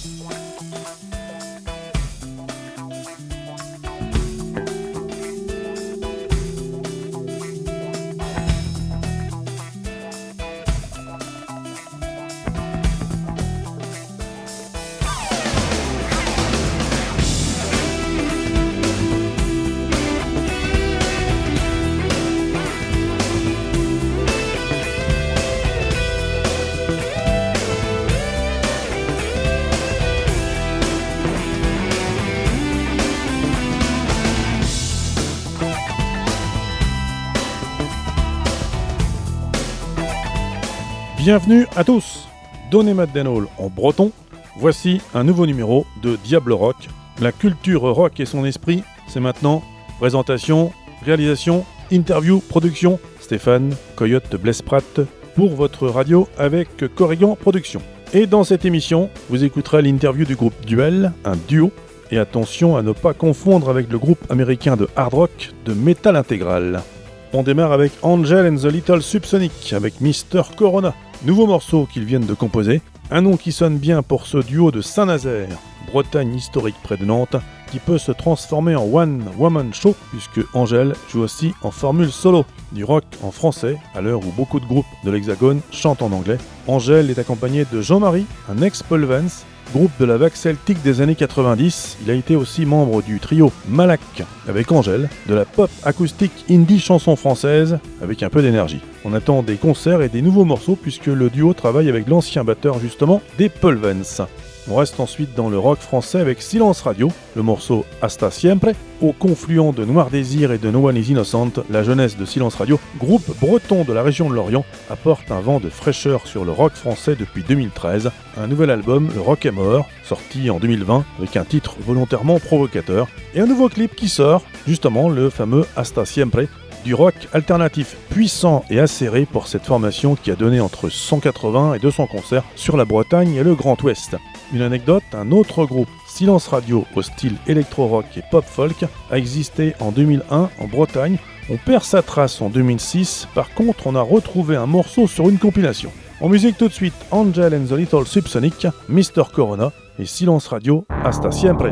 Bienvenue à tous. Donné Maddenhall en breton, voici un nouveau numéro de Diable Rock. La culture rock et son esprit, c'est maintenant. Présentation, réalisation, interview, production. Stéphane, Coyote de Blaise Pratt pour votre radio avec Corrigan Productions. Et dans cette émission, vous écouterez l'interview du groupe Duel, un duo. Et attention à ne pas confondre avec le groupe américain de hard rock de Metal Integral. On démarre avec Angel and the Little Subsonic avec Mr. Corona. Nouveau morceau qu'ils viennent de composer. Un nom qui sonne bien pour ce duo de Saint-Nazaire, Bretagne historique près de Nantes, qui peut se transformer en one-woman show puisque Angel joue aussi en formule solo. Du rock en français, à l'heure où beaucoup de groupes de l'Hexagone chantent en anglais. Angel est accompagné de Jean-Marie, un ex-Paul Vance, groupe de la vague celtique des années 90. Il a été aussi membre du trio Malak avec Angel, de la pop acoustique indie chanson française avec un peu d'énergie. On attend des concerts et des nouveaux morceaux puisque le duo travaille avec l'ancien batteur justement des Paul Vance. On reste ensuite dans le rock français avec Silence Radio, le morceau Hasta Siempre. Au confluent de Noir Désir et de No One Is Innocent, la jeunesse de Silence Radio, groupe breton de la région de Lorient, apporte un vent de fraîcheur sur le rock français depuis 2013. Un nouvel album, Le Rock est mort, sorti en 2020 avec un titre volontairement provocateur. Et un nouveau clip qui sort, justement le fameux Hasta Siempre. Du rock alternatif puissant et acéré pour cette formation qui a donné entre 180 et 200 concerts sur la Bretagne et le Grand Ouest. Une anecdote, un autre groupe, Silence Radio, au style électro-rock et pop-folk, a existé en 2001 en Bretagne. On perd sa trace en 2006, par contre on a retrouvé un morceau sur une compilation. En musique tout de suite, Angel and the Little Subsonic, Mr. Corona et Silence Radio, Hasta Siempre.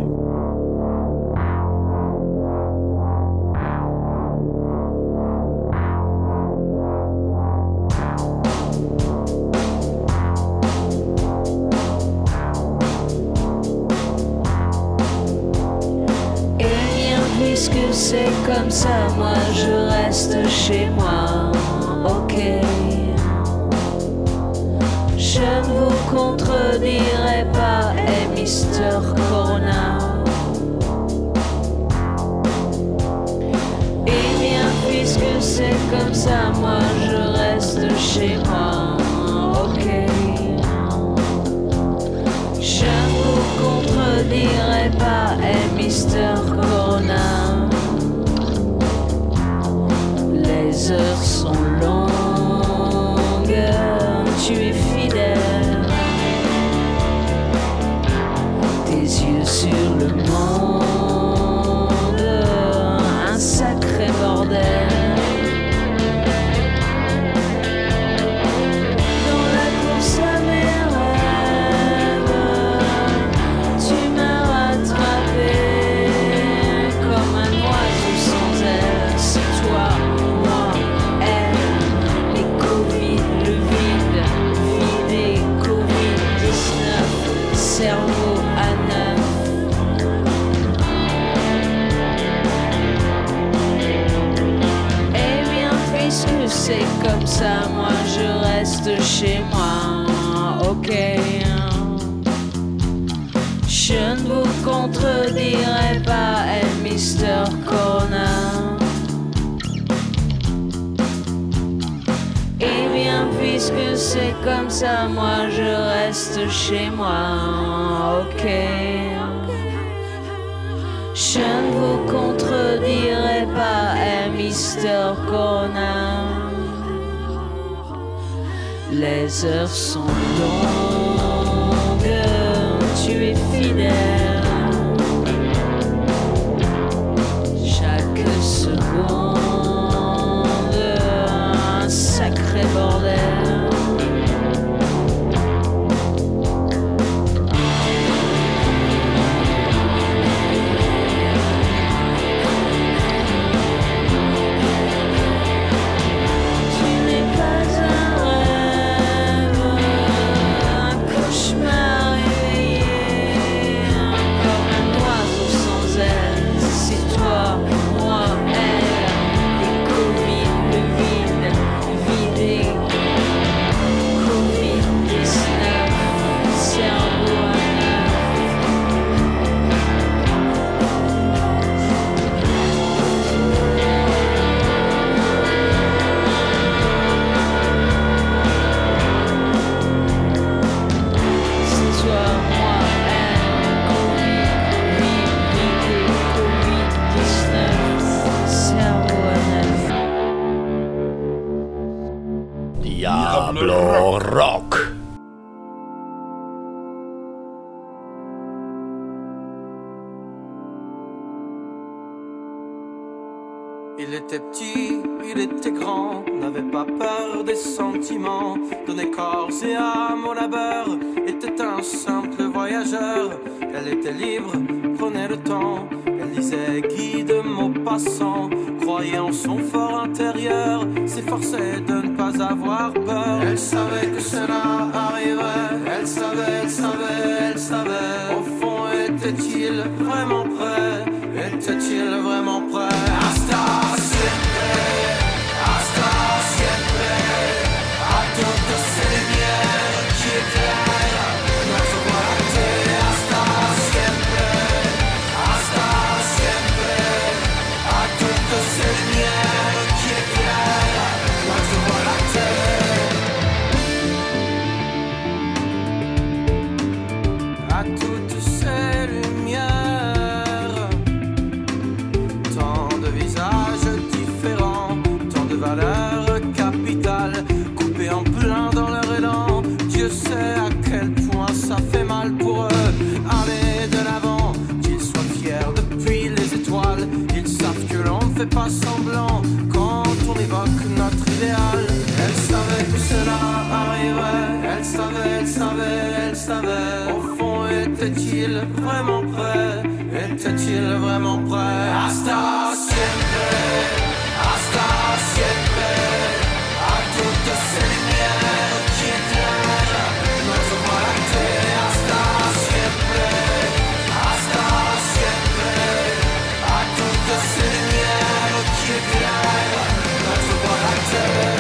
C'est comme ça, moi je reste chez moi, ok. Je ne vous contredirai pas, hey Mr. Corona. Et bien puisque c'est comme ça, moi je reste chez moi, ok. Je ne vous contredirai pas, hey Mr. Corona. Les heures sont longues, tu es fidèle. Tes yeux sur le monde, un sacré bordel. Dans la course à mes rêves, tu m'as rattrapé comme un oiseau sans aile. C'est toi. Cerveau à neuf. Eh bien puisque c'est comme ça, moi je reste chez moi, ok. Je ne vous contredirai pas, hey Mr. Corona. Eh bien puisque c'est comme ça, moi je reste chez moi, ok. Je ne vous contredirai pas, hey Mr. Corona. Les heures sont longues, tu es fidèle. Chaque seconde, un sacré bordel. Il était petit, il était grand, n'avait pas peur des sentiments, donnait corps et âme au labeur, était un simple voyageur. Elle était libre, prenait le temps, elle lisait Guy de Maupassant, croyait en son fort intérieur, s'efforçait de ne pas avoir peur. Elle savait que cela arriverait, elle savait, au fond était-il vraiment prêt, était-il vraiment prêt? Hasta siempre, à toutes ces lumières qui éclairent notre voie lactée. Hasta siempre, à toutes ces lumières qui éclairent notre voie lactée. À toutes ces lumières, tant de visages différents, tant de valeurs capitales, coupées en plein dans leur élan. Dieu sait à quel point ça fait mal pour eux. Aller de l'avant, qu'ils soient fiers depuis les étoiles. Ils savent que l'on ne fait pas semblant quand on évoque notre idéal. Elle savait que cela arriverait, elle savait. Au fond, était-il vraiment prêt? Était-il vraiment prêt? Hasta siempre, à toutes ces lumières qui éclairent notre voie lactée. Hasta siempre, à toutes ces lumières qui éclairent notre voie lactée.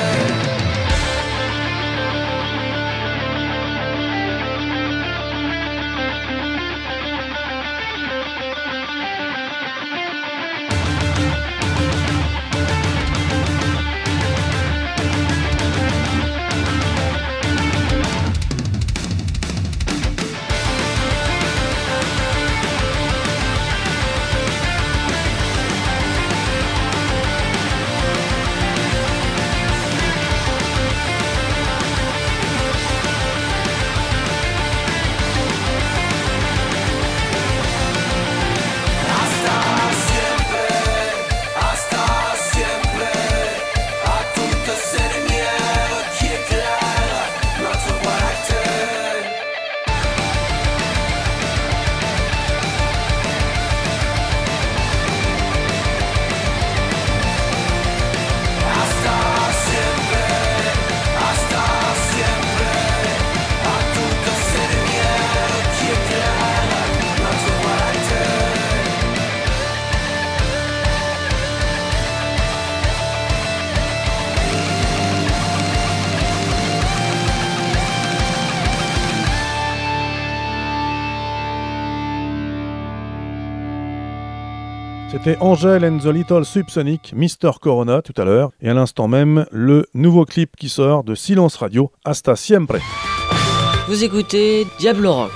C'était Angel and the Little Subsonic, Mr. Corona tout à l'heure, et à l'instant même, le nouveau clip qui sort de Silence Radio, Hasta Siempre. Vous écoutez Diablo Rock.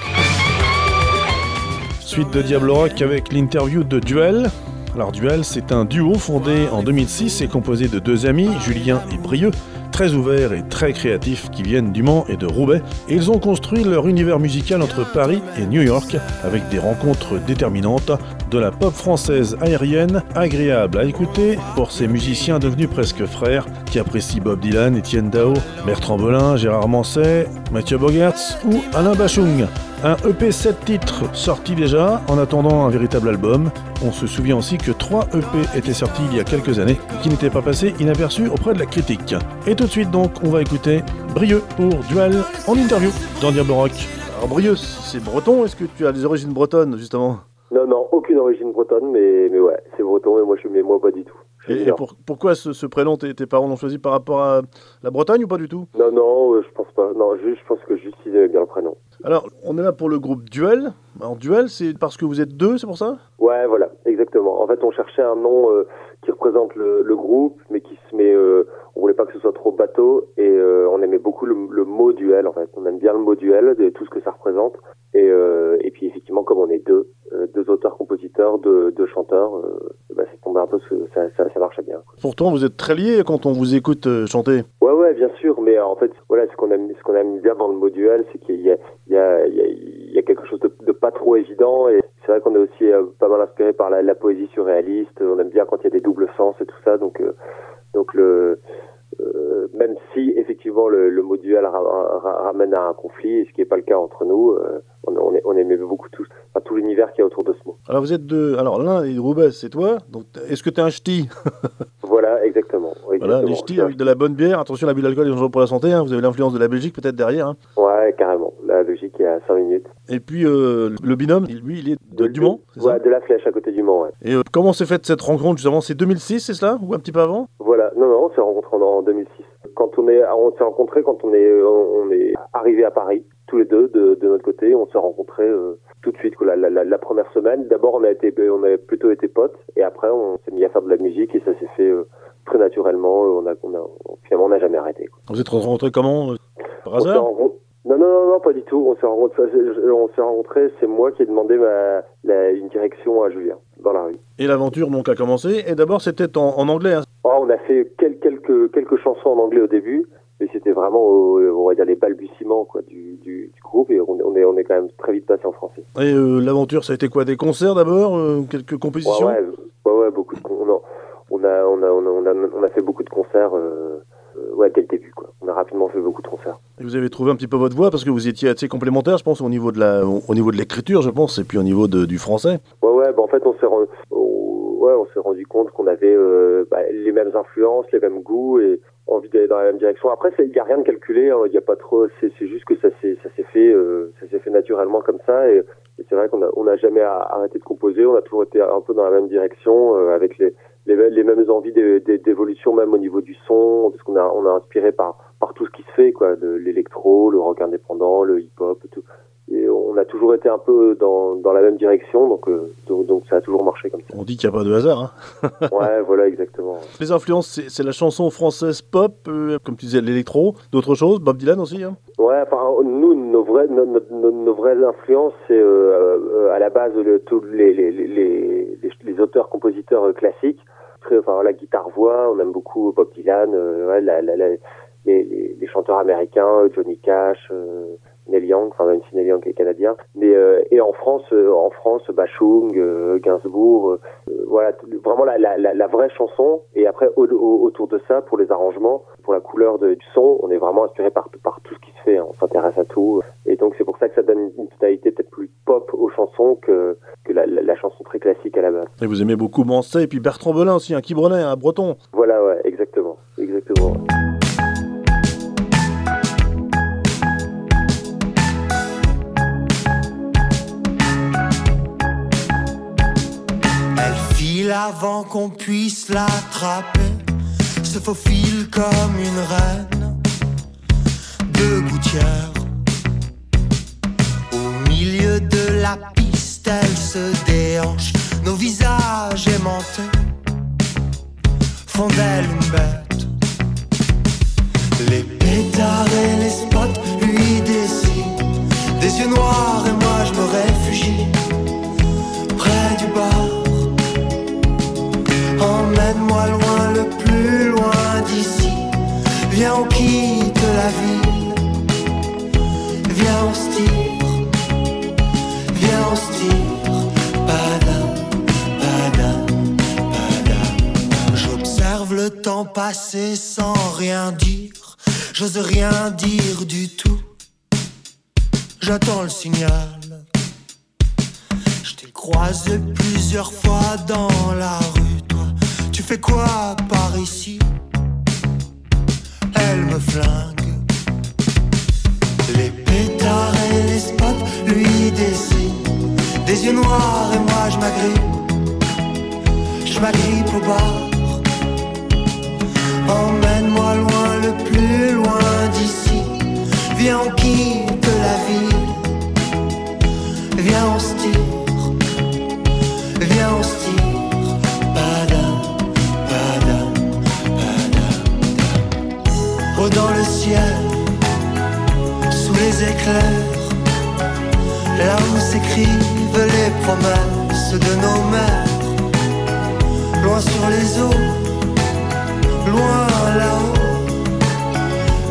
Suite de Diablo Rock avec l'interview de Duel. Alors Duel, c'est un duo fondé en 2006 et composé de deux amis, Julien et Brieux, très ouverts et très créatifs qui viennent du Mans et de Roubaix. Et ils ont construit leur univers musical entre Paris et New York avec des rencontres déterminantes, de la pop française aérienne, agréable à écouter pour ces musiciens devenus presque frères qui apprécient Bob Dylan, Étienne Dao, Bertrand Belin, Gérard Manset, Mathieu Bogertz ou Alain Bachung. Un EP 7 titres sorti déjà, en attendant un véritable album. On se souvient aussi que 3 EP étaient sortis il y a quelques années, qui n'étaient pas passés inaperçus auprès de la critique. Et tout de suite donc, on va écouter Brieux pour Duel en interview dans Diablo Rock. Alors Brieux, c'est breton, est-ce que tu as des origines bretonnes justement ? Non, aucune origine bretonne, mais ouais, c'est breton, mais moi pas du tout. Et pourquoi ce prénom, tes parents l'ont choisi par rapport à la Bretagne ou pas du tout ? Non, je pense pas. Non, je pense que juste ils aimaient bien le prénom. Alors, on est là pour le groupe Duel. Alors, Duel, c'est parce que vous êtes deux, c'est pour ça ? Ouais, voilà, exactement. En fait, on cherchait un nom qui représente le groupe, mais qui se met... on voulait pas que ce soit trop bateau, et on aimait beaucoup le mot duel, en fait. On aime bien le mot duel, tout ce que ça représente. Et puis, effectivement, comme on est deux auteurs-compositeurs, deux chanteurs, c'est tombé un peu, ça marchait bien. Pourtant, vous êtes très liés quand on vous écoute chanter. Ouais, bien sûr, mais en fait, voilà, ce qu'on aime bien dans le mot duel, c'est qu'il y a quelque chose de pas trop évident. Et c'est vrai qu'on est aussi pas mal inspiré par la poésie surréaliste. On aime bien quand il y a des doubles sens et tout ça. Donc même si effectivement le mot duel ramène à un conflit, ce qui n'est pas le cas entre nous, on aimait beaucoup tout l'univers qu'il y a autour de ce mot. Alors vous êtes deux. Alors l'un est Roubaix, c'est toi. Donc est-ce que tu es un ch'ti? Voilà, exactement. Voilà, les ch'tis avec de la bonne bière. Attention, l'abus d'alcool est dangereux pour la santé. Hein. Vous avez l'influence de la Belgique peut-être derrière. Hein. Ouais, carrément. La Belgique est à 5 minutes. Et puis le binôme, lui, il est du Mans, c'est ça? Ouais, de la Flèche à côté du Mans. Ouais. Et comment s'est faite cette rencontre justement? C'est 2006, c'est cela? Ou un petit peu avant? Voilà, non, on s'est rencontrés en 2006. On s'est rencontrés quand on est arrivé à Paris, tous les deux de notre côté. On s'est rencontrés tout de suite, quoi, la première semaine. D'abord, on a plutôt été potes, et après, on s'est mis à faire de la musique, et ça s'est fait très naturellement. Finalement, on n'a jamais arrêté, quoi. Vous êtes rencontrés comment? Par hasard? Non, pas du tout. On s'est rencontrés, c'est moi qui ai demandé une direction à Julien, dans la rue. Et l'aventure donc a commencé, et d'abord c'était en anglais. Hein. On a fait quelques chansons en anglais au début, mais c'était vraiment, on va dire, les balbutiements, quoi, du groupe, et on est quand même très vite passé en français. Et l'aventure, ça a été quoi? Des concerts d'abord? Quelques compositions? Ouais, beaucoup de on a fait beaucoup de concerts. Dès le début, quoi. On a rapidement fait beaucoup de concerts. Et vous avez trouvé un petit peu votre voix parce que vous étiez assez complémentaires, je pense, au niveau de l'écriture, je pense, et puis au niveau du français. En fait, on s'est rendu compte qu'on avait les mêmes influences, les mêmes goûts et envie d'aller dans la même direction. Après, il n'y a rien de calculé, il y a pas trop. C'est juste que ça s'est fait naturellement comme ça. Et c'est vrai qu'on n'a jamais arrêté de composer. On a toujours été un peu dans la même direction, avec les mêmes envies d'évolution, même au niveau du son, parce qu'on a inspiré par tout ce qui se fait, quoi, de l'électro, le rock indépendant, le hip-hop, tout. Et on a toujours été un peu dans la même direction, donc ça a toujours marché comme ça. On dit qu'il n'y a pas de hasard, hein. Ouais, voilà, exactement. Les influences, c'est la chanson française pop, comme tu disais, l'électro, d'autres choses, Bob Dylan aussi, hein. Ouais, nous, nos vraies influences, c'est à la base tous les auteurs-compositeurs classiques. La guitare-voix, on aime beaucoup Bob Dylan, les chanteurs américains, Johnny Cash, Neil Young, même si Neil Young est canadien. Mais et en France, Bachung, Gainsbourg, vraiment la vraie chanson. Et après autour de ça, pour les arrangements, pour la couleur du son, on est vraiment inspiré par tout ce qui se fait. Hein. On s'intéresse à tout. Et donc c'est pour ça que ça donne une tonalité peut-être plus pop aux chansons que la chanson très classique à la base. Et vous aimez beaucoup Manset et puis Bertrand Belin aussi, un Quibronnais, un Breton. Voilà, ouais, exactement. Avant qu'on puisse l'attraper, se faufile comme une reine de gouttière. Au milieu de la piste, elle se déhanche, nos visages aimantés font d'elle une bête. Les pétards et les spots lui dessinent des yeux noirs et moi je me réfugie près du bar. Emmène-moi loin, le plus loin d'ici. Viens, on quitte la ville. Viens, on se tire. Viens, on se tire. Padam, padam, padam. J'observe le temps passer sans rien dire. J'ose rien dire du tout. J'attends le signal. Je t'ai croisé plusieurs fois dans la rue. Tu fais quoi par ici? Elle me flingue. Les pétards et les spots lui dessinent des yeux noirs et moi je m'agrippe au bar. Emmène-moi loin, le plus loin d'ici. Viens, on quitte la ville. Viens, on se tire. Viens, on se tire. Dans le ciel, sous les éclairs, là où s'écrivent les promesses de nos mères, loin sur les eaux, loin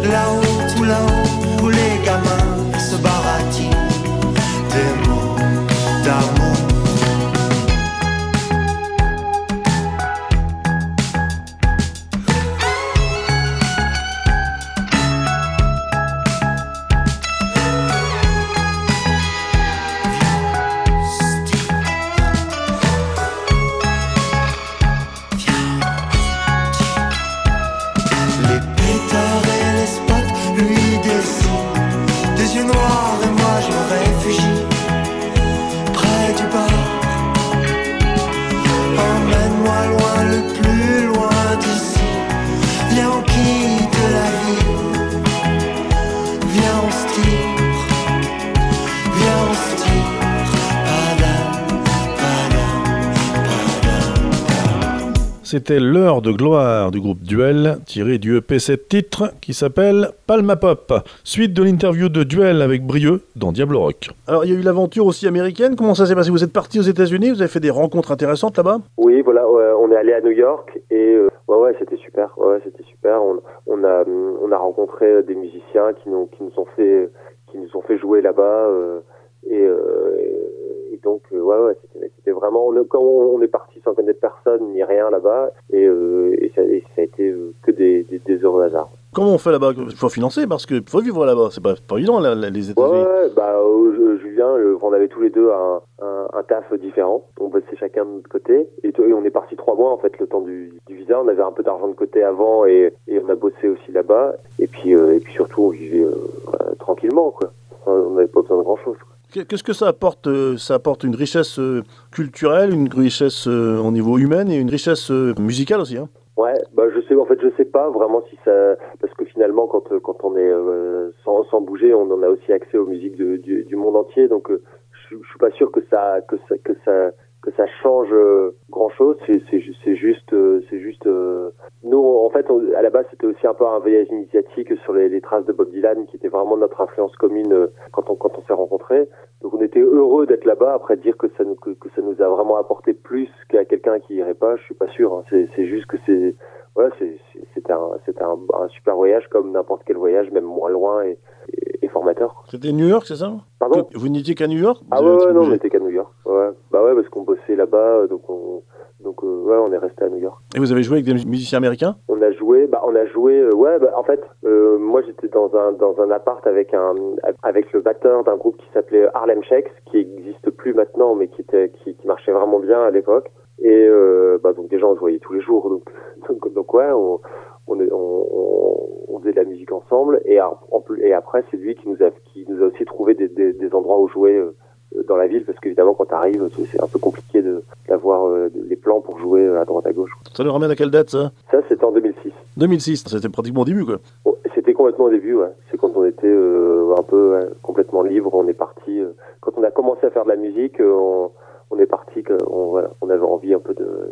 là-haut, tout là-haut, où les gamins se baratinent des mots. c'était L'heure de gloire du groupe Duel, tiré du EP 7 titres qui s'appelle Palma Pop. Suite de l'interview de Duel avec Brieux dans Diable Rock. Alors il y a eu l'aventure aussi américaine, comment ça s'est passé? Vous êtes parti aux États-Unis, vous avez fait des rencontres intéressantes là-bas? Oui, voilà, on est allé à New York et c'était super. Ouais, c'était super. On a rencontré des musiciens qui nous ont fait jouer là-bas et donc c'était vraiment quand on est parti sans connaître personne ni rien là-bas et ça a été que des heureux hasards. Comment on fait là-bas? Il faut financer parce que faut vivre là-bas, c'est pas évident les États-Unis. Julien, on avait tous les deux un taf différent. On bossait chacun de notre côté et on est parti 3 mois en fait, le temps du visa. On avait un peu d'argent de côté avant et on a bossé aussi là-bas. Et puis surtout on vivait tranquillement quoi. On n'avait pas besoin de grand-chose quoi. Qu'est-ce que ça apporte? Ça apporte une richesse culturelle, une richesse au niveau humain et une richesse musicale aussi, hein? Ouais, je sais pas vraiment si ça, parce que finalement quand on est sans bouger, on en a aussi accès aux musiques du monde entier, donc je suis pas sûr que ça change grand chose. C'est juste nous en fait à la base c'était aussi un peu un voyage initiatique sur les traces de Bob Dylan qui était vraiment notre influence commune quand on s'est rencontrés. Donc on était heureux d'être là-bas. Après dire que ça nous a vraiment apporté plus qu'à quelqu'un qui irait pas, je suis pas sûr. Hein. C'est juste que c'était un super voyage comme n'importe quel voyage, même moins loin et formateur. C'était New York, c'est ça? Pardon? Vous n'étiez qu'à New York? Non, on n'était qu'à New York. Ouais. Parce qu'on bossait là-bas, donc on est resté à New York. Et vous avez joué avec des musiciens américains? On a joué, en fait, moi j'étais dans un appart avec le batteur d'un groupe qui s'appelait Harlem Shakes, qui existe plus maintenant, mais qui marchait vraiment bien à l'époque. Et donc déjà on se voyait tous les jours, donc ouais, on faisait de la musique ensemble et après c'est lui qui nous a aussi trouvé des endroits où jouer dans la ville, parce qu'évidemment quand t'arrives c'est un peu compliqué d'avoir les plans pour jouer à droite à gauche. Ça nous ramène à quelle date ça? Ça c'était en 2006. 2006, c'était pratiquement au début quoi. C'était complètement au début, ouais. C'est quand on était un peu complètement libre, on est parti. Quand on a commencé à faire de la musique, on est parti, on avait envie un peu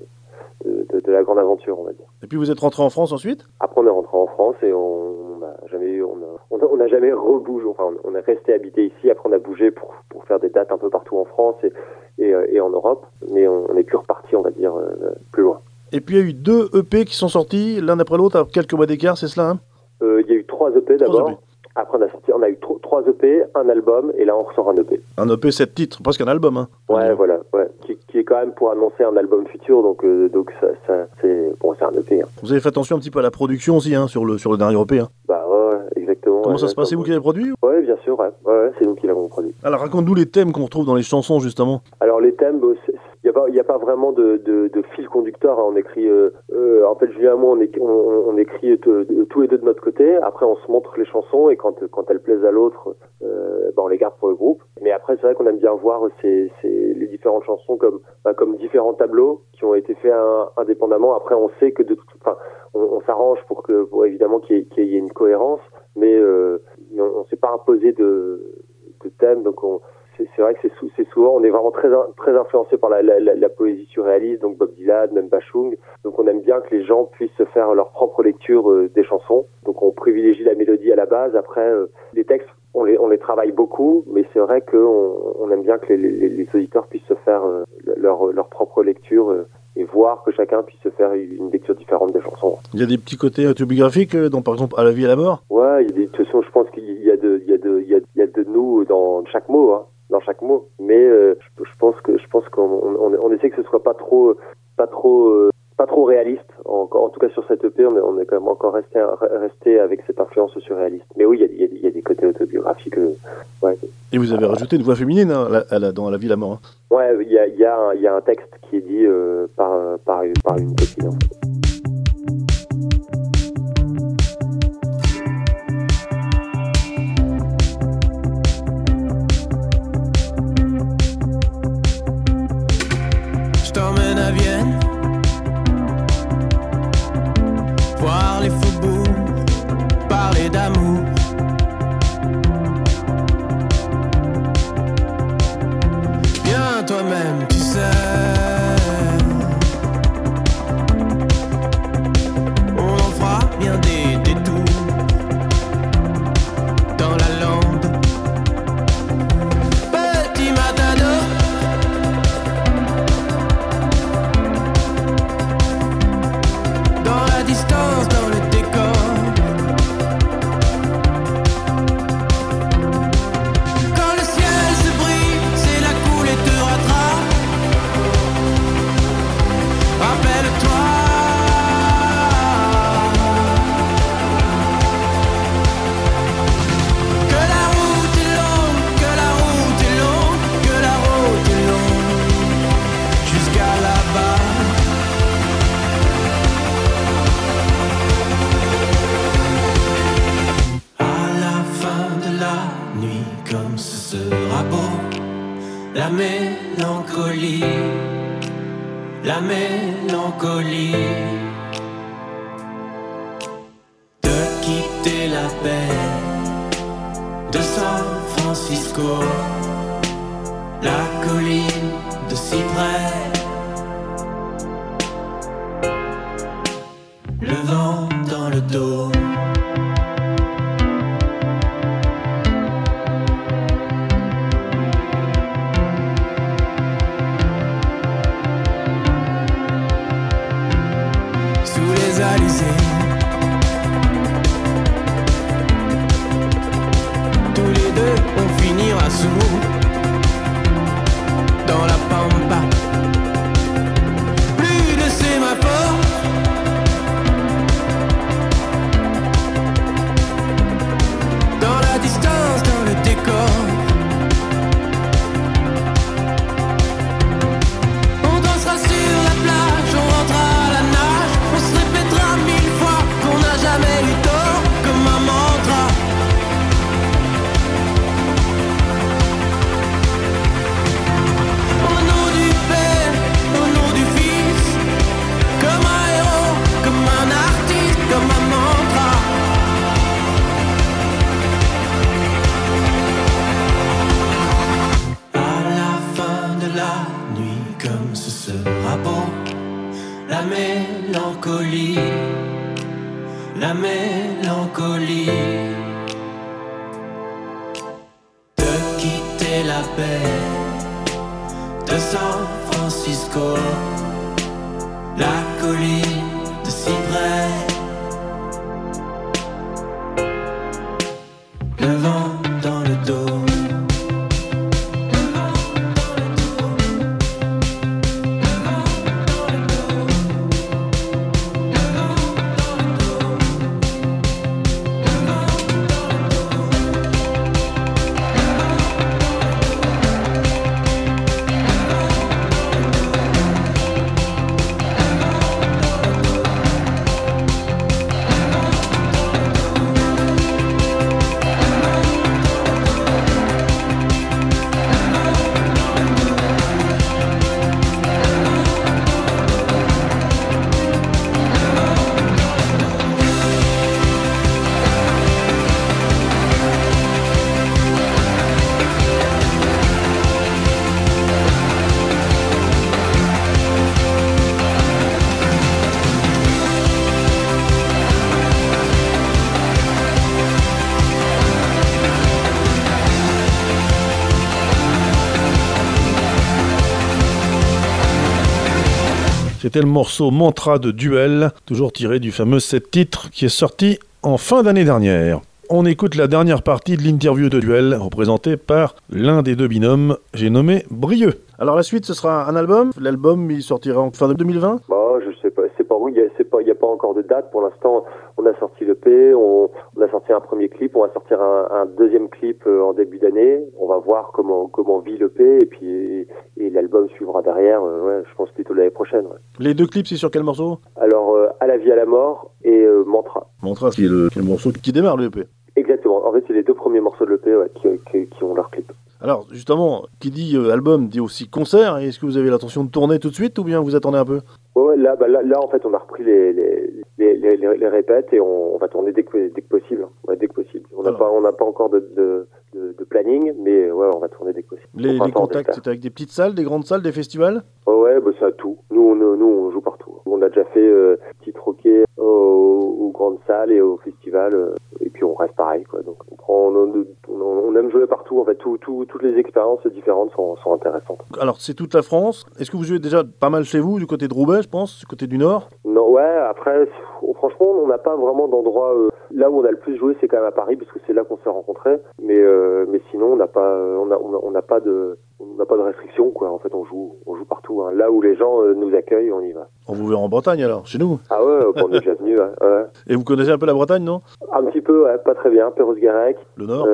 de la grande aventure, on va dire. Et puis vous êtes rentré en France ensuite? Après on est rentré en France et on n'a jamais rebougé, enfin on est resté habité ici, après on a bougé pour faire des dates un peu partout en France et en Europe, mais on n'est plus reparti, on va dire, plus loin. Et puis il y a eu 2 EP qui sont sortis l'un après l'autre à quelques mois d'écart, c'est cela hein? Il y a eu 3 EP d'abord. 3 EP. Après on a eu 3 EP, un album, et là on ressort un EP. Un EP 7 titres, presque un album, hein. Ouais, voilà, ouais. Qui est quand même pour annoncer un album futur, donc ça c'est un EP. Hein. Vous avez fait attention un petit peu à la production aussi, hein, sur le dernier EP. Hein. Bah ouais, exactement. Comment ça se passe? C'est vous qui l'avez produit? Ouais, bien sûr, ouais, c'est nous qui l'avons produit. Alors raconte-nous les thèmes qu'on retrouve dans les chansons justement. Alors les thèmes, il y a pas vraiment de fil conducteur. Hein. On écrit, en fait, Julien et moi, on écrit tous les deux de notre côté. Après, on se montre les chansons et quand elles plaisent à l'autre, on les garde pour le groupe. Mais après, c'est vrai qu'on aime bien voir les différentes chansons comme différents tableaux qui ont été faits indépendamment. Après, on sait que on s'arrange pour évidemment qu'il y ait une cohérence, mais on s'est pas imposé de thème. Donc c'est vrai que c'est souvent, on est vraiment très très influencé par la poésie surréaliste, donc Bob Dylan, même Bashung. Donc on aime bien que les gens puissent se faire leur propre lecture des chansons. Donc on privilégie la mélodie à la base. Après les textes, on les travaille beaucoup, mais c'est vrai qu'on aime bien que les auditeurs puissent se faire leur propre lecture et voir que chacun puisse se faire une lecture différente des chansons. Il y a des petits côtés autobiographiques dans par exemple À la vie et à la mort? Ouais, il y a de toute façon, je pense qu'il y a de nous dans chaque mot, hein. Dans chaque mot, mais je pense qu'on essaie que ce soit pas trop réaliste. En tout cas sur cette EP, on est quand même encore resté avec cette influence surréaliste. Mais oui, il y a des côtés autobiographiques. Ouais. Et vous avez rajouté une voix féminine hein, dans La vie et la mort. Hein. Ouais, il y a un texte qui est dit par une copine. En fait. Voir les faubourgs, parler d'amour. Viens toi-même, tu sais. mélancolie, la mélancolie de quitter la baie de San Francisco, la colline de cyprès, le vent dans le dos. Tous les deux on finira sous dans la pampa. Plus de sémaphore, dans la distance, dans le décor. On dansera sur la plage, on rentrera à la nage, on se répétera 1000 fois qu'on n'a jamais eu tort, comme un mantra. Au nom du Père, au nom du Fils, comme un héros, comme un artiste, comme un mantra. À la fin de la nuit, comme ce sera beau, la mélancolie, la mélancolie de quitter la baie de San Francisco, la colline de cyprès, le vent dans le dos. C'était le morceau Mantra de Duel, toujours tiré du fameux 7 titres qui est sorti en fin d'année dernière. On écoute la dernière partie de l'interview de Duel, représentée par l'un des deux binômes, j'ai nommé Brieux. Alors la suite, ce sera un album. L'album, il sortira en fin de 2020 ? Bah, je sais pas, c'est pas où, il y a pas encore de date pour l'instant. On a sorti l'EP, on a sorti un premier clip, on va sortir un deuxième clip en début d'année. On va voir comment vit l'EP et puis et l'album suivra derrière. Ouais, je pense plutôt l'année prochaine. Ouais. Les deux clips, c'est sur quel morceau ? Alors À la vie à la mort et Mantra. Mantra, qui est le morceau qui démarre l'EP. Exactement. En fait, c'est les deux premiers morceaux de l'EP qui ont leur clip. Alors, justement, qui dit album dit aussi concert. Est-ce que vous avez l'intention de tourner tout de suite ou bien vous attendez un peu ? Ouais, là, en fait, on a repris les répètes et on va tourner dès que possible. Ouais, dès que possible. On n'a pas encore de planning, mais ouais, on va tourner dès que possible. Les contacts, c'est avec des petites salles, des grandes salles, des festivals ? Ouais, bah c'est à tout. Nous, on joue partout. On a déjà fait petit troquet aux grandes salles et aux festivals, et puis on reste pareil, quoi. Donc on aime jouer partout. En fait, toutes les expériences différentes sont intéressantes. Alors, c'est toute la France. Est-ce que vous jouez déjà pas mal chez vous, du côté de Roubaix, je pense, du côté du Nord ? Non, ouais. Après, franchement, on n'a pas vraiment d'endroit. Là où on a le plus joué, c'est quand même à Paris, parce que c'est là qu'on s'est rencontrés. Mais sinon, on n'a pas de restrictions, quoi. En fait, on joue partout. Hein. Là où les gens nous accueillent, on y va. On vous verra en Bretagne alors, chez nous. Ah ouais, on est déjà venu. Ouais. Et vous connaissez un peu la Bretagne, non ? Un petit peu, ouais, pas très bien. Perros-Guirec. Le Nord.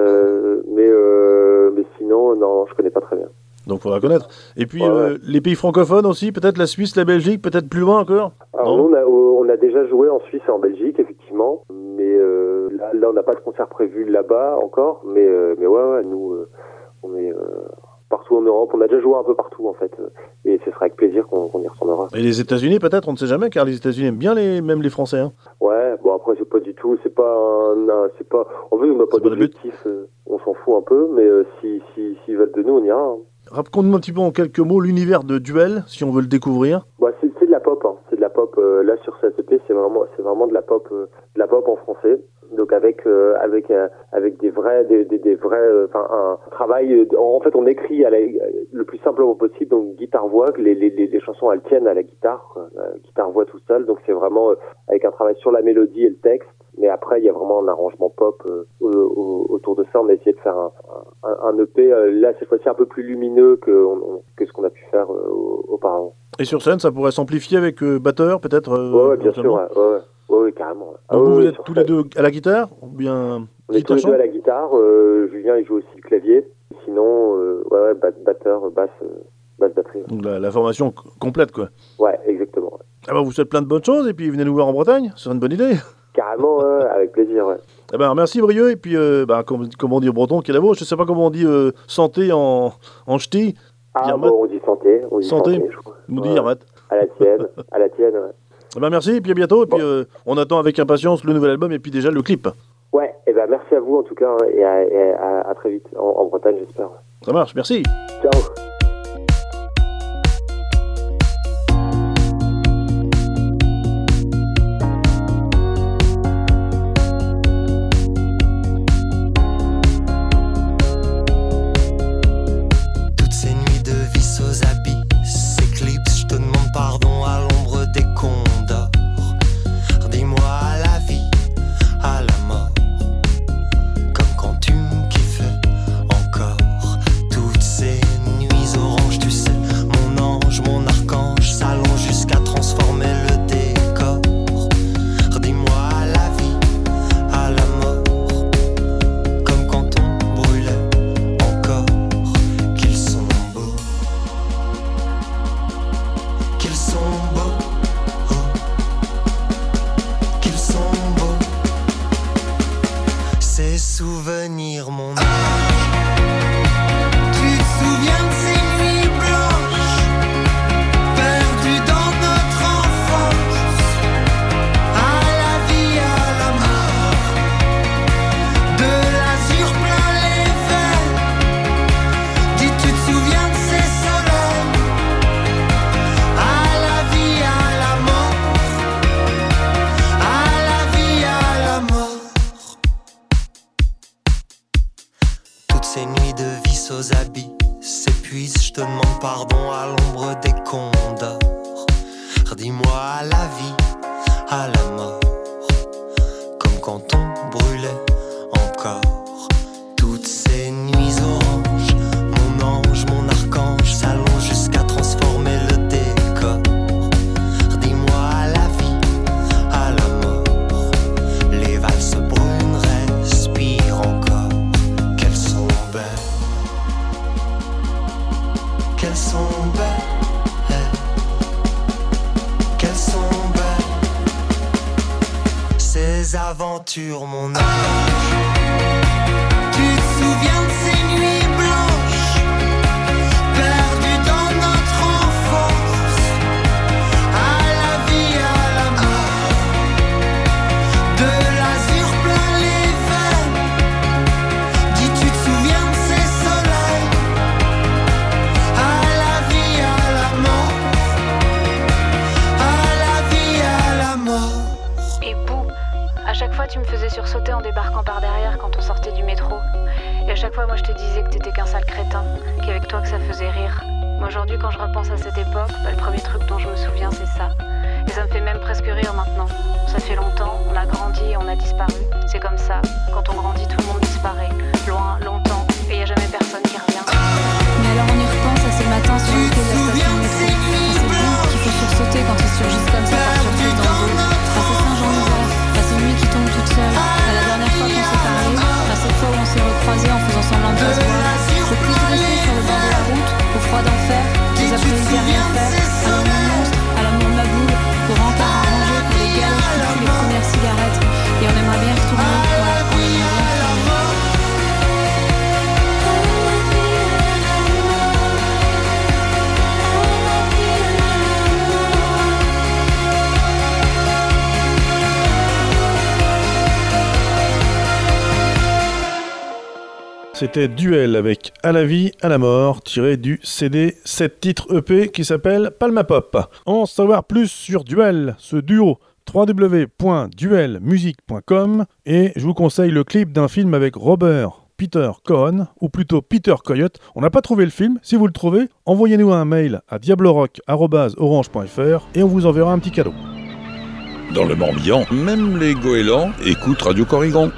Mais sinon, non, je connais pas très bien. Donc il faudra connaître. Et puis ouais. Les pays francophones aussi, peut-être la Suisse, la Belgique, peut-être plus loin encore. Alors nous, on a déjà joué en Suisse et en Belgique, effectivement. Mais là, on n'a pas de concert prévu là-bas encore. Mais ouais, nous, on est partout partout en Europe. On a déjà joué un peu partout en fait, et ce sera avec plaisir qu'on y retournera. Et les États-Unis peut-être, on ne sait jamais, car les États-Unis aiment bien même les Français. Hein. Ouais, bon après c'est pas du tout, c'est pas, en fait on n'a pas d'objectif, on s'en fout un peu, mais s'ils veulent de nous, on ira. Hein. Raconte-nous un petit peu en quelques mots l'univers de Duel, si on veut le découvrir. Bah, c'est de la pop, hein. C'est de la pop. Là sur cette EP, c'est vraiment de la pop en français. Donc avec des vrais, un travail. En fait, on écrit le plus simplement possible. Donc guitare-voix, les chansons elles tiennent à la guitare, guitare-voix tout seul. Donc c'est vraiment avec un travail sur la mélodie et le texte. Mais après, il y a vraiment un arrangement pop autour de ça. On a essayé de faire un EP, là, cette fois-ci, un peu plus lumineux que ce qu'on a pu faire auparavant. Et sur scène, ça pourrait s'amplifier avec batteur, peut-être ouais, bien sûr, ouais, carrément. Donc vous êtes tous les deux à la guitare ou bien on est tous les deux à la guitare. Julien, il joue aussi du clavier. Sinon, batteur, basse, batterie. Donc la formation complète, quoi. Ouais, exactement. Ouais. Ah bah, vous souhaite plein de bonnes choses et puis venez nous voir en Bretagne, ce serait une bonne idée. Carrément, avec plaisir, ouais. Eh ben, merci Brieux, et puis, comme on dit au breton, qui est la vôtre, je sais pas comment on dit santé en ch'ti. Ah bon, on dit santé, je crois. On dit Yermat. À la tienne, ouais. Eh ben, merci, et puis à bientôt, et puis on attend avec impatience le nouvel album, et puis déjà le clip. Ouais, et ben merci à vous en tout cas, hein, et à très vite, en Bretagne j'espère. Ça marche, merci. Ciao. Souvenir mon âge. Tu te souviens de ces nuits blanches, perdues dans notre enfance, à la vie, à la mort, de l'azur plein les veines. Dis, tu te souviens de ces soleils, à la vie, à la mort, à la vie, à la mort. Ces nuits de vis aux habits s'épuisent, je te demande pardon à l'ombre des condors. Redis-moi à la vie, à la mort, comme quand on brûlait encore. Toutes ces nuits oranges, mon ange, mon archange s'allonge jusqu'à transformer le décor. Redis-moi à la vie, à la mort, les valses brunes respirent encore. Qu'elles sont belles, qu'elles sont belles, ces aventures, mon âge. Tu te souviens de ces nuits blanches, perdues dans notre enfance, à la vie, à la mort, de l'azur plein les veines. Dis, tu te souviens de ces soleils, à la vie, à la mort, à la vie, à la mort. Et bouh, à chaque fois tu me faisais sursauter en débarquant par derrière quand on sortait du métro. Et à chaque fois moi je te disais que t'étais qu'un sale crétin, qu'avec toi que ça faisait rire. Moi aujourd'hui quand je repense à cette époque, le premier truc dont je me souviens c'est ça. Et ça me fait même presque rire maintenant. Ça fait longtemps, on a grandi et on a disparu. C'est comme ça, quand on grandit tout le monde disparaît. Loin, longtemps, et y a jamais personne qui revient. Mais alors on y repense à ces matins sur le quai de la station de métro. À ces bouts qui fait sursauter quand ils surgissent comme ça par surprise dans le dos. À ces Saint-Jean l'hiver, à ces nuits qui tombent toutes seules. À la dernière fois qu'on s'est parlé, à cette fois où on s'est recroisés en faisant semblant de se voir. Au plus de rester sur le bord de la route, au froid d'enfer, aux après-midi à rien faire, à l'amour monstre, à l'amour de ma boule, au rencard arrangé pour les galoches qui fuient les premières cigarettes. Et on aimerait bien y retourner, ouais, on aimerait bien y retourner. C'était Duel avec À la vie, à la mort, tiré du CD 7 titres EP qui s'appelle Palma Pop. En savoir plus sur Duel, ce duo, www.duelmusique.com, et je vous conseille le clip d'un film avec Robert Peter Cohen, ou plutôt Peter Coyote. On n'a pas trouvé le film, si vous le trouvez, envoyez-nous un mail à diablorock@orange.fr et on vous enverra un petit cadeau. Dans le Morbihan, même les goélands écoutent Radio Corrigan.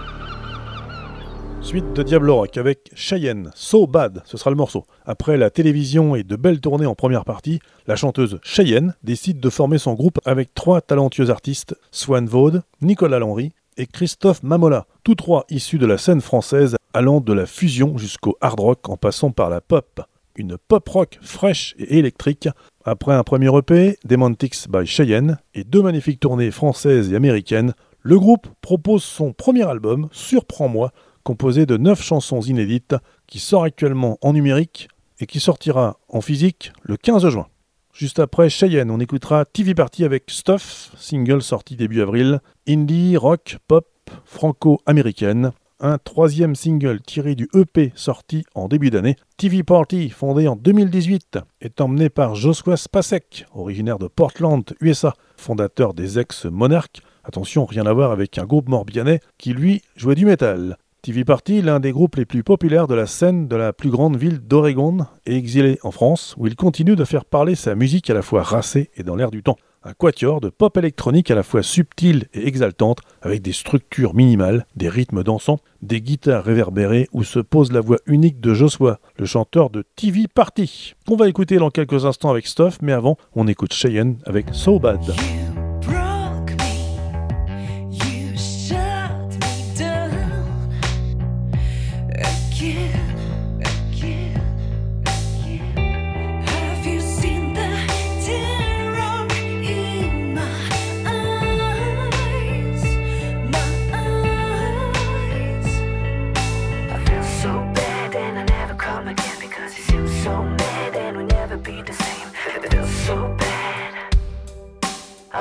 Suite de Diable Rock avec Cheyenne, So Bad, ce sera le morceau. Après la télévision et de belles tournées en première partie, la chanteuse Cheyenne décide de former son groupe avec 3 talentueux artistes, Swan Vaud, Nicolas Lenry et Christophe Mamola, tous 3 issus de la scène française allant de la fusion jusqu'au hard rock en passant par la pop. Une pop rock fraîche et électrique. Après un premier EP, Demontics by Cheyenne, et 2 magnifiques tournées françaises et américaines, le groupe propose son premier album, Surprends-moi, composé de 9 chansons inédites, qui sort actuellement en numérique et qui sortira en physique le 15 juin. Juste après Cheyenne, on écoutera TV Party avec Stuff, single sorti début avril, indie, rock, pop, franco-américaine. Un 3e single tiré du EP sorti en début d'année. TV Party, fondé en 2018, est emmené par Joshua Spacek, originaire de Portland, USA, fondateur des ex-Monarchs. Attention, rien à voir avec un groupe morbihanais qui, lui, jouait du métal. TV Party, l'un des groupes les plus populaires de la scène de la plus grande ville d'Oregon, et exilé en France, où il continue de faire parler sa musique à la fois racée et dans l'air du temps. Un quatuor de pop électronique à la fois subtile et exaltante, avec des structures minimales, des rythmes dansants, des guitares réverbérées où se pose la voix unique de Joshua, le chanteur de TV Party, qu'on va écouter dans quelques instants avec Stuff, mais avant, on écoute Cheyenne avec So Bad. So mad and we'll never be the same. It feels so bad.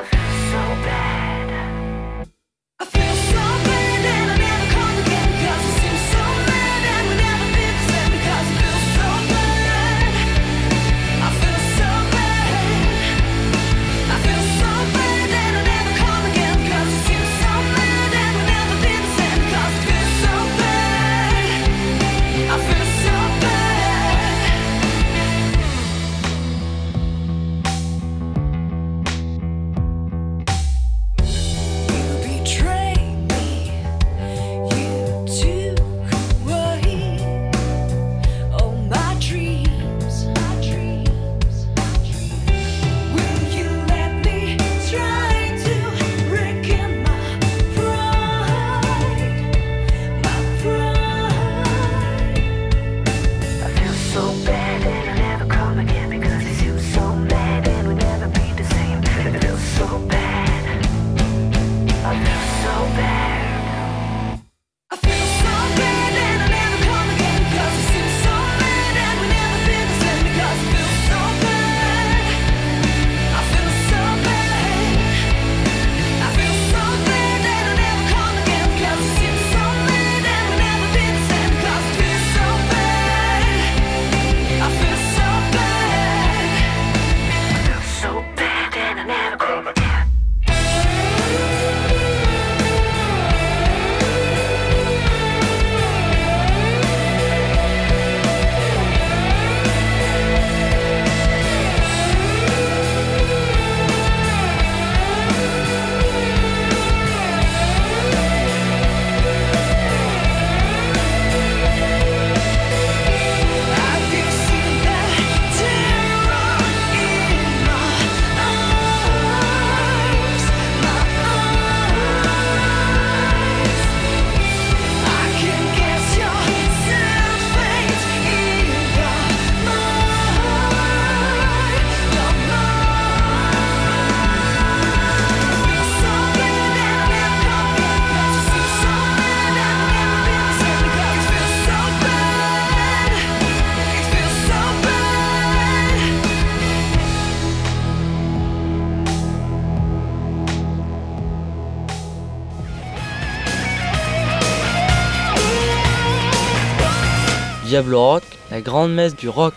Diablo Rock, la grande messe du rock.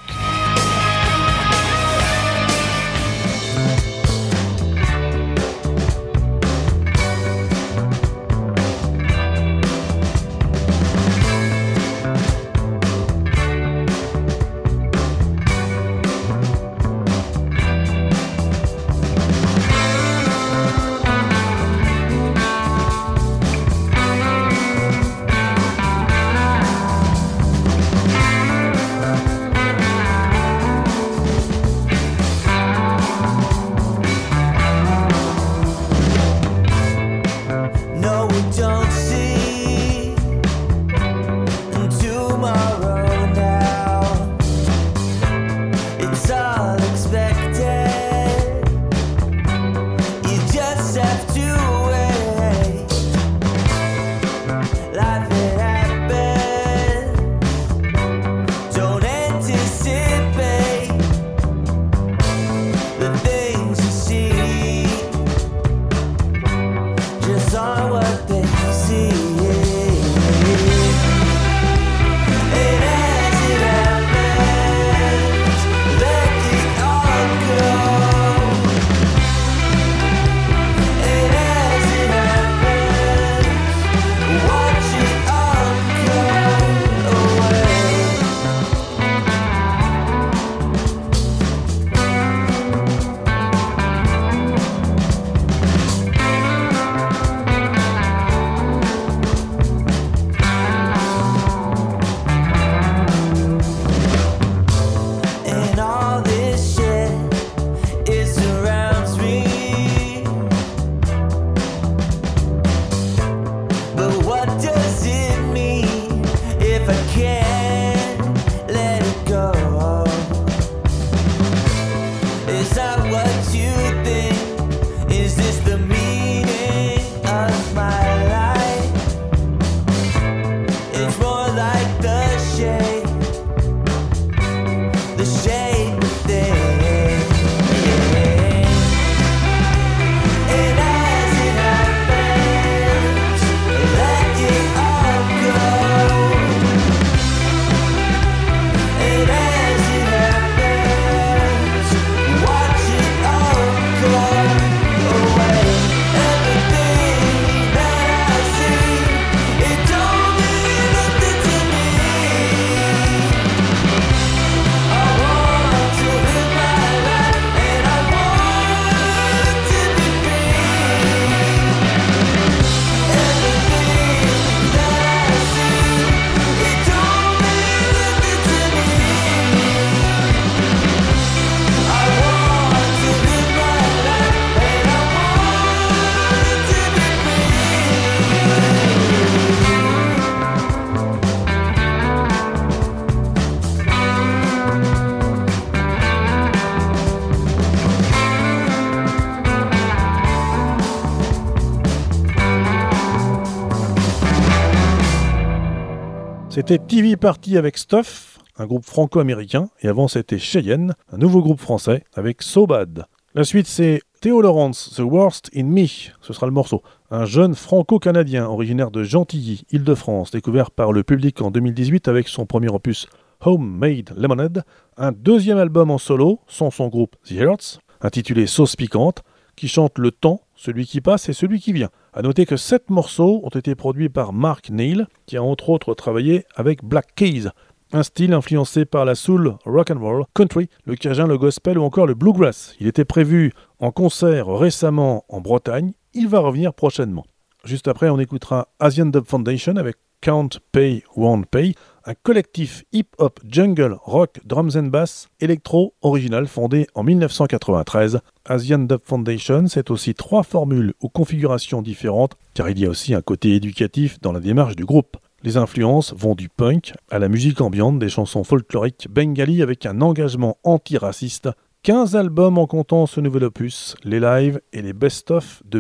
C'était TV Party avec Stuff, un groupe franco-américain, et avant c'était Cheyenne, un nouveau groupe français avec So Bad. La suite c'est Theo Lawrence, The Worst in Me, ce sera le morceau. Un jeune franco-canadien originaire de Gentilly, Île-de-France, découvert par le public en 2018 avec son premier opus Homemade Lemonade, un deuxième album en solo, sans son groupe The Hearts, intitulé Sauce Piquante, qui chante le temps, celui qui passe et celui qui vient. A noter que 7 morceaux ont été produits par Mark Neal, qui a entre autres travaillé avec Black Keys, un style influencé par la soul, rock and roll, country, le cajun, le gospel ou encore le bluegrass. Il était prévu en concert récemment en Bretagne, il va revenir prochainement. Juste après, on écoutera Asian Dub Foundation avec Can't Pay, Won't Pay, un collectif hip-hop, jungle, rock, drums and bass, électro original fondé en 1993. Asian Dub Foundation, c'est aussi 3 formules ou configurations différentes, car il y a aussi un côté éducatif dans la démarche du groupe. Les influences vont du punk à la musique ambiante, des chansons folkloriques bengali avec un engagement antiraciste. 15 albums en comptant ce nouvel opus, les lives et les best-of de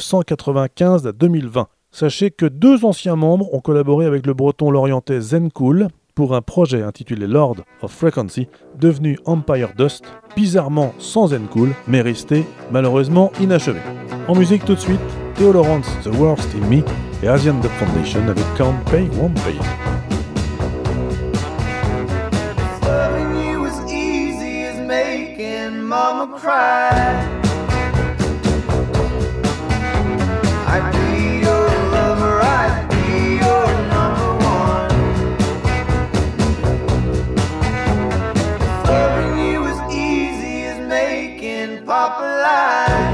1995 à 2020. Sachez que 2 anciens membres ont collaboré avec le breton lorientais Zen Cool pour un projet intitulé Lord of Frequency, devenu Empire Dust, bizarrement sans Zen Cool, mais resté malheureusement inachevé. En musique tout de suite, Theo Lawrence, The Worst in Me et Asian Dub Foundation avec Can't Pay, Won't Pay. making mama cry. I'd be your lover, I'd be your number one. Loving you as easy as making Papa lie.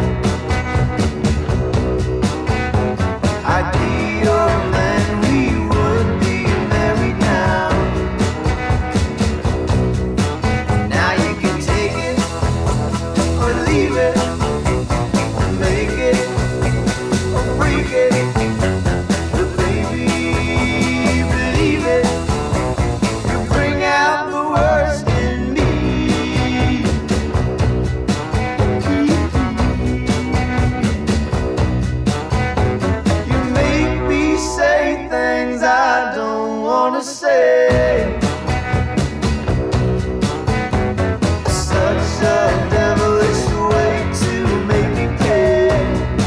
I'd be your man, we would be married now. Now you can take it or leave it, make it or break it. But baby, believe it, you bring out the worst in me. You make me say things I don't wanna say. Such a devilish way to make me pay.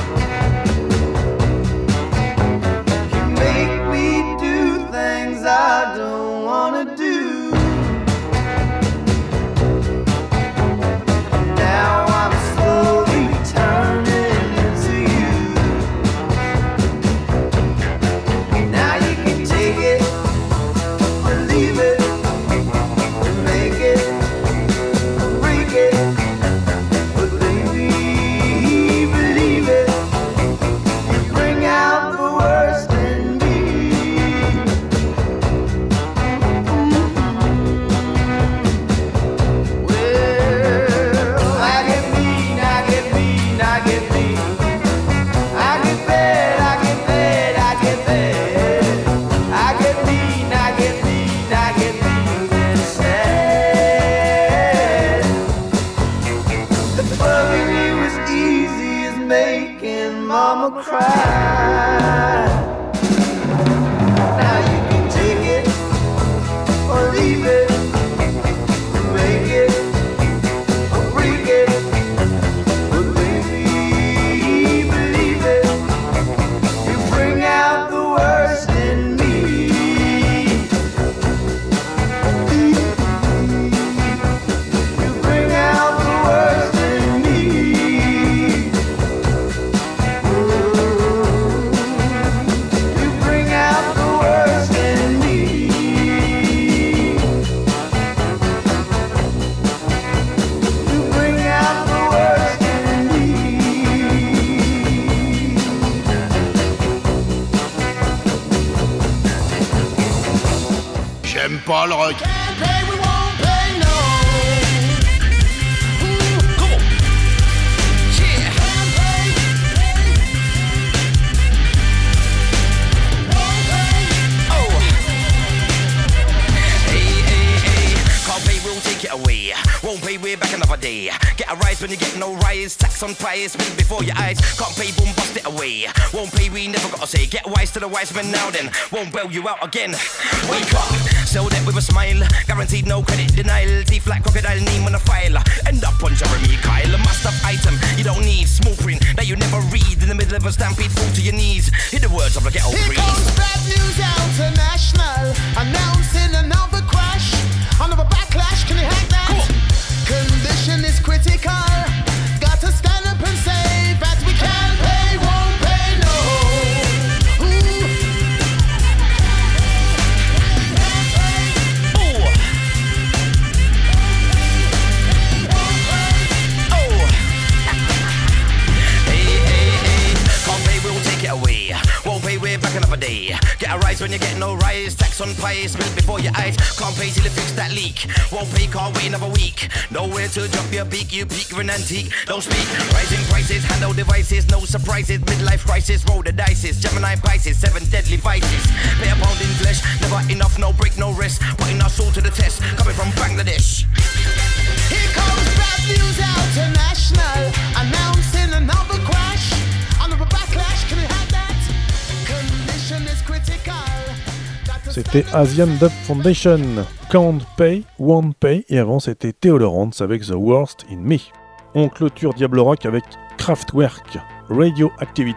You make me do things I don't wanna do. Now I'm slowly turning into you. Now you can take it or leave it, make it or break it. But baby, believe it, you bring out the worst in me. Well, I get mean, I get mean, I get mean. I get bad, I get bad, I get bad. I get mean, I get mean, I get mean and sad. The loving you as easy as making mama cry. Now you can take it or leave it, make it or break it. But baby, believe it, you bring out the worst in me. You bring out the worst in me. You bring out the worst in me. You bring out the worst in me. J'aime pas le rock. Away. Won't pay way back another day. Get a rise when you get no rise. Tax on price, spin before your eyes. Can't pay, boom, bust it away. Won't pay, we never gotta say. Get wise to the wise men now then. Won't bail you out again. Wake up, sell that with a smile. Guaranteed no credit denial. Teeth like crocodile, name on a file. End up on Jeremy Kyle. A must-have item you don't need. Small print that you never read. In the middle of a stampede, fall to your knees. Hear the words of the ghetto Here breeze. comes Bad News International, announcing another crash, another backlash. Can you hack that? Condition is critical. Got to stand up and say that we can't pay, won't pay, no. Can't pay, we'll take it away. Won't pay, we're back another day. Get a rise when you get no rise. Tax on price, spin before your eyes. Can't pay till you fix that leak. Won't pay, can't wait another week. Nowhere to drop your beak, you peak, you're an antique. Don't speak. Rising prices, handle devices, no surprises. Midlife crisis, roll the dices. Gemini Pisces, 7 deadly vices. Pay a pound in flesh, never enough, no break, no rest. Putting our soul to the test, coming from Bangladesh. Here comes Bad News International, announcing another crash, another backlash. Can you hack that? Condition is critical. C'était Asian Dub Foundation, Can't Pay, Won't Pay, et avant c'était Theo Lawrence avec The Worst in Me. On clôture Diablo Rock avec Kraftwerk, Radioactivity,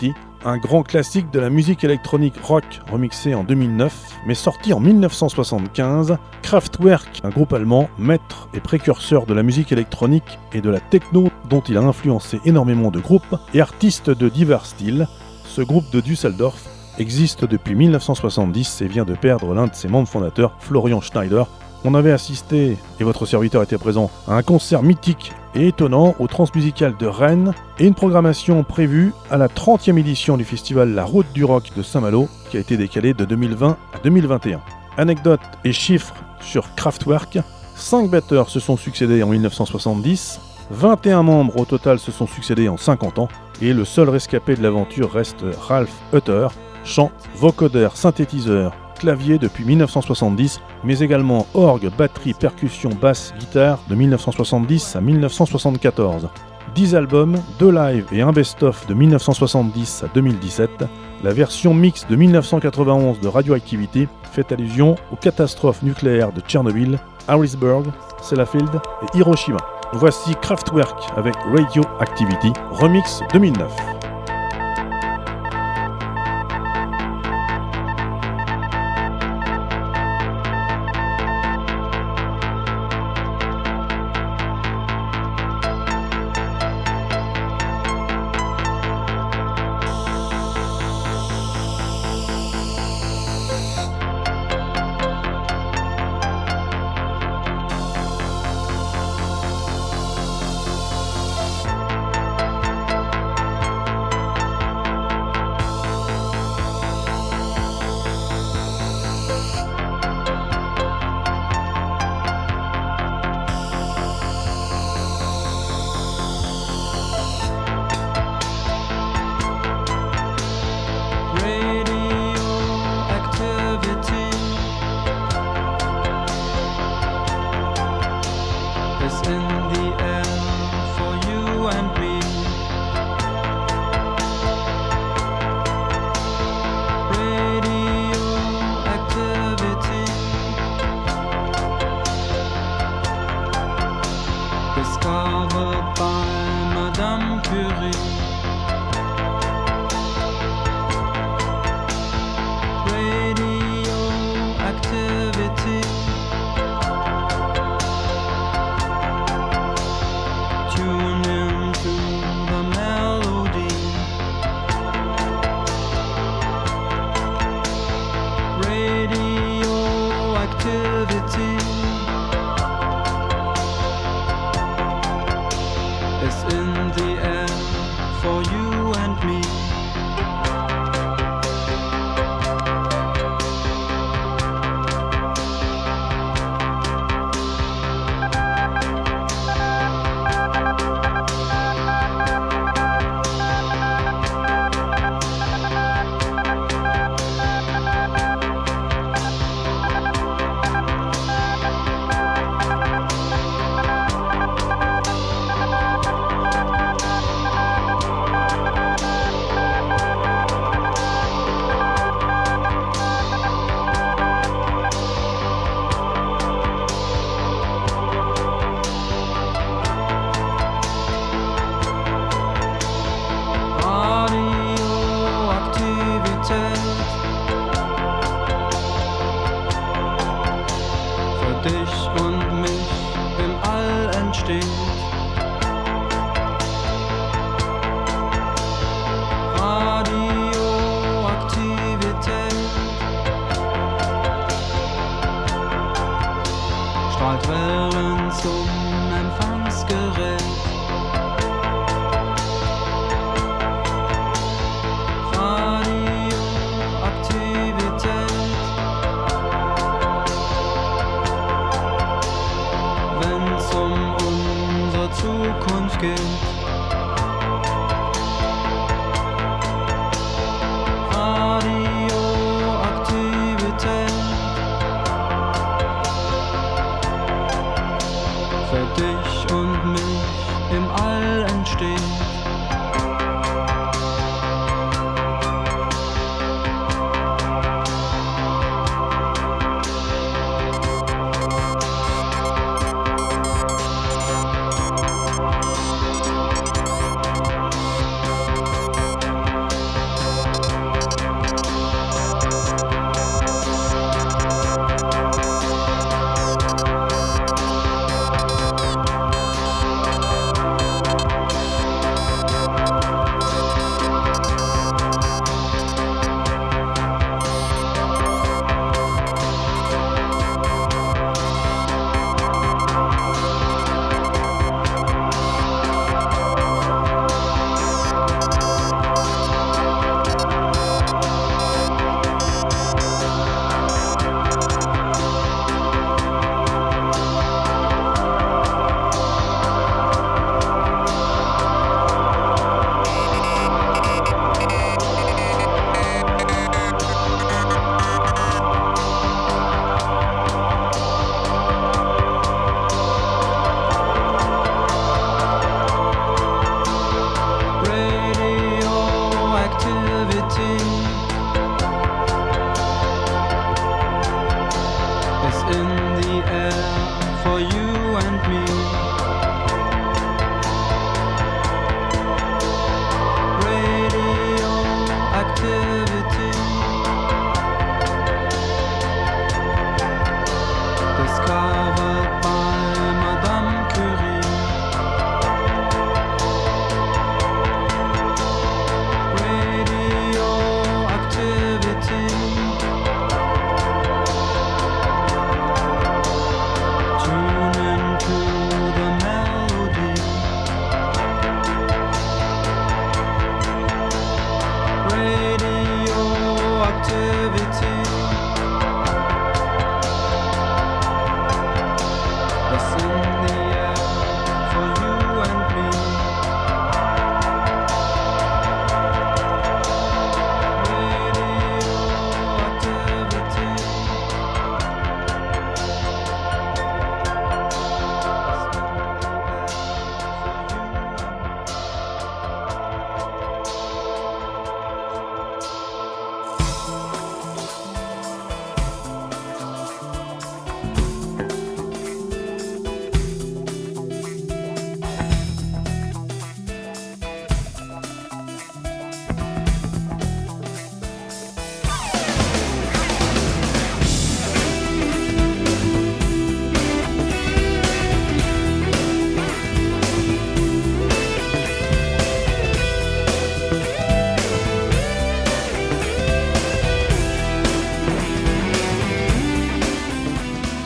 un grand classique de la musique électronique rock remixé en 2009, mais sorti en 1975, Kraftwerk, un groupe allemand, maître et précurseur de la musique électronique et de la techno dont il a influencé énormément de groupes et artistes de divers styles. Ce groupe de Düsseldorf existe depuis 1970 et vient de perdre l'un de ses membres fondateurs, Florian Schneider. On avait assisté, et votre serviteur était présent, à un concert mythique et étonnant au Transmusical de Rennes et une programmation prévue à la 30e édition du festival La Route du Rock de Saint-Malo qui a été décalée de 2020 à 2021. Anecdotes et chiffres sur Kraftwerk, 5 batteurs se sont succédés en 1970, 21 membres au total se sont succédés en 50 ans et le seul rescapé de l'aventure reste Ralf Hutter, chant, vocodeur, synthétiseur, clavier depuis 1970, mais également orgue, batterie, percussion, basse, guitare de 1970 à 1974. 10 albums, 2 lives et un best-of de 1970 à 2017. La version mix de 1991 de Radioactivity fait allusion aux catastrophes nucléaires de Tchernobyl, Harrisburg, Sellafield et Hiroshima. Voici Kraftwerk avec Radioactivity, remix 2009.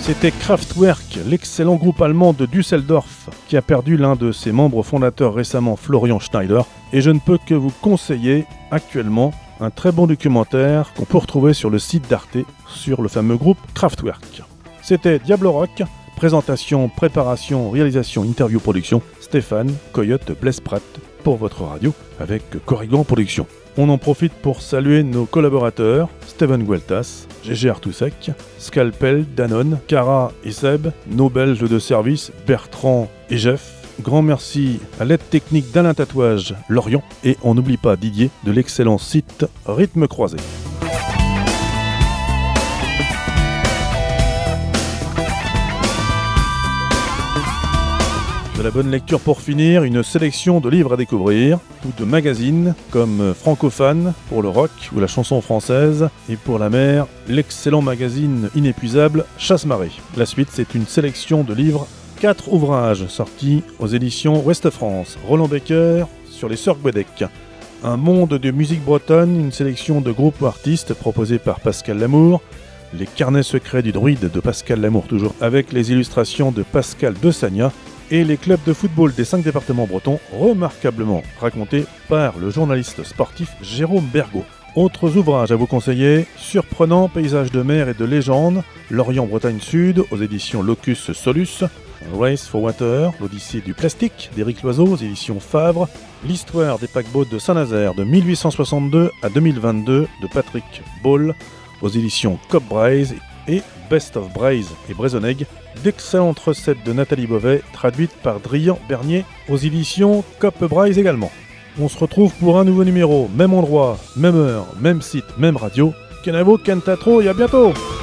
C'était Kraftwerk, l'excellent groupe allemand de Düsseldorf, qui a perdu l'un de ses membres fondateurs récemment, Florian Schneider. Et je ne peux que vous conseiller actuellement un très bon documentaire qu'on peut retrouver sur le site d'Arte sur le fameux groupe Kraftwerk. C'était Diable Rock, présentation, préparation, réalisation, interview, production, Stéphane Coyote Blesprat pour votre radio avec Corrigan Production. On en profite pour saluer nos collaborateurs, Steven Gueltas, GG Artousek, Scalpel, Danone, Cara et Seb, nos Belges de service, Bertrand et Jeff. Grand merci à l'aide technique d'Alain Tatouage, Lorient, et on n'oublie pas Didier de l'excellent site Rythme Croisé. De la bonne lecture pour finir, une sélection de livres à découvrir, ou de magazines comme Francophane pour le rock ou la chanson française, et pour la mer, l'excellent magazine inépuisable Chasse-Marée. La suite, c'est une sélection de livres, 4 ouvrages sortis aux éditions Ouest France. Roland Becker sur les Sœurs Guédec. Un monde de musique bretonne, une sélection de groupes ou artistes proposés par Pascal Lamour. Les carnets secrets du druide de Pascal Lamour toujours, avec les illustrations de Pascal de Sagna. Et les clubs de football des 5 départements bretons, remarquablement racontés par le journaliste sportif Jérôme Bergot. Autres ouvrages à vous conseiller, Surprenant paysage de mer et de légende, Lorient-Bretagne Sud, aux éditions Locus Solus, Race for Water, l'Odyssée du plastique, d'Éric Loiseau, aux éditions Favre, L'histoire des paquebots de Saint-Nazaire de 1862 à 2022, de Patrick Ball, aux éditions Cop Braise, et Best of Braise et Braisonneg, d'excellentes recettes de Nathalie Beauvais, traduites par Drian Bernier, aux éditions Cop Braise également. On se retrouve pour un nouveau numéro, même endroit, même heure, même site, même radio. Kenavo, Kentatro et à bientôt!